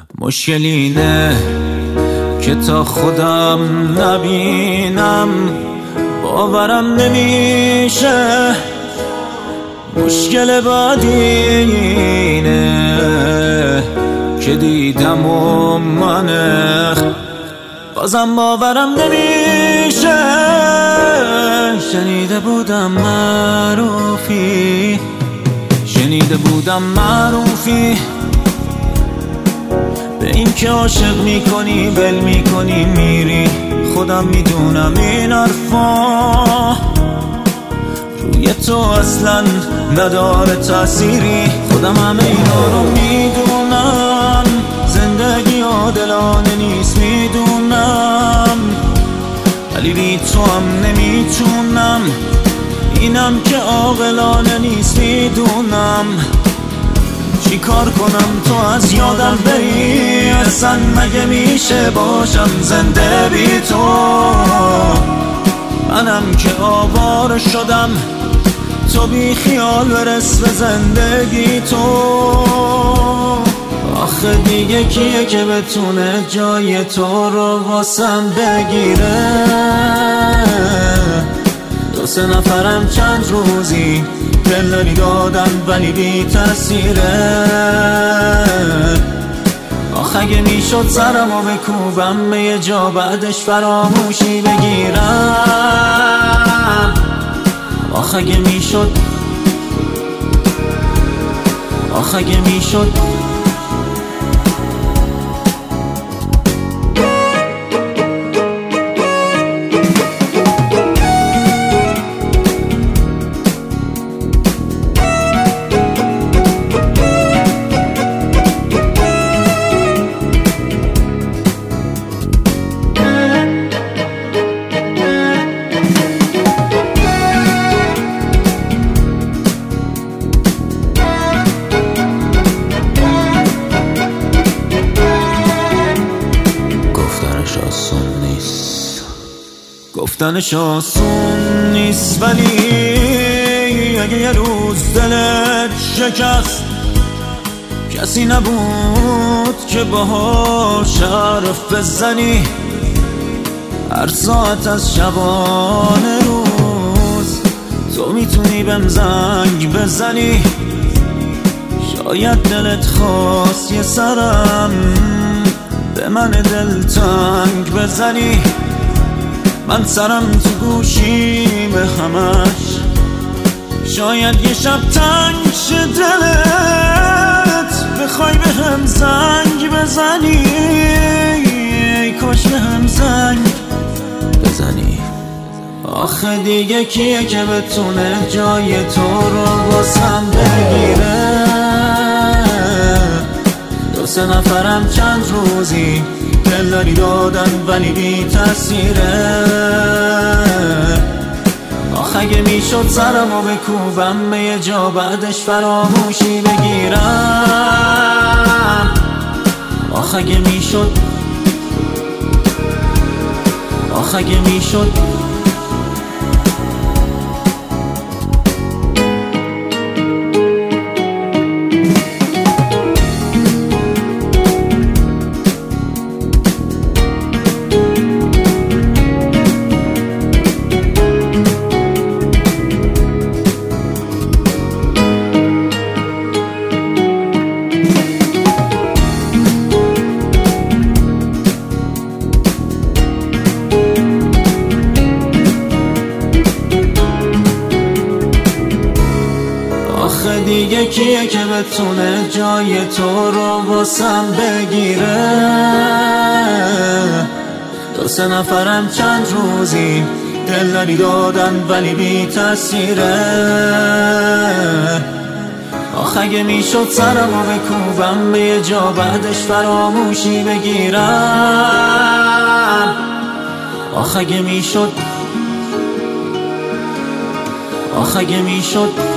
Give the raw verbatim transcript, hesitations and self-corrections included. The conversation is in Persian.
مشکل اینه که تا خودم نبینم باورم نمیشه. مشکل بعدی اینه که دیدم و منه بازم باورم نمیشه. شنیده بودم معروفی شنیده بودم معروفی به این که عاشق میکنی بل میکنی میری. خودم میدونم این حرفا روی تو اصلا نداره تأثیری. خودم همه اینا رو میدونم زندگی عادلانه نیست میدونم، ولی بی تو هم نمیتونم. اینم که عاقلانه نیست میدونم. چی کار کنم تو از یادم بری؟ اصلا مگه میشه باشم زنده بی تو؟ منم که آواره شدم تو بی خیال برس به زندگی تو. آخه دیگه کیه که بتونه جای تو رو واسم بگیره؟ دو سه نفرم چند روزی دلداری دادن ولی بی تأثیره. آخه اگه میشد سرمو بکوبم به یه جا بعدش فراموشی بگیرم. آخه اگه میشد آخه اگه میشد گفتنش آسون نیست، ولی اگه یه روز دلت شکست کسی نبود که باهاش حرف بزنی. هر ساعت از شبانه روز تو میتونی بهم زنگ بزنی. شاید دلت خواست یه سرم به من دلتنگ بزنی. من سرم تو گوشی به همش شاید یه شب تنگ شه دلت بخوای به هم زنگ بزنی. ای کاش به هم زنگ بزنی. آخه دیگه کیه که بتونه جای تو رو واسم بگیره؟ دو سه نفرم چند روزی دلداری دادن ولی بی تأثیره. آخه اگه میشد سرمو بکوبم به یه جا بعدش فراموشی بگیرم. آخه اگه میشد آخه اگه میشد دیگه کیه که بتونه جای تو رو واسم بگیره؟ دو سه نفرم چند روزی دلداری دادن ولی بی تأثیره. آخه اگه میشد سرمو بکوبم به یه جا بعدش فراموشی بگیرم. آخه اگه میشد آخه اگه میشد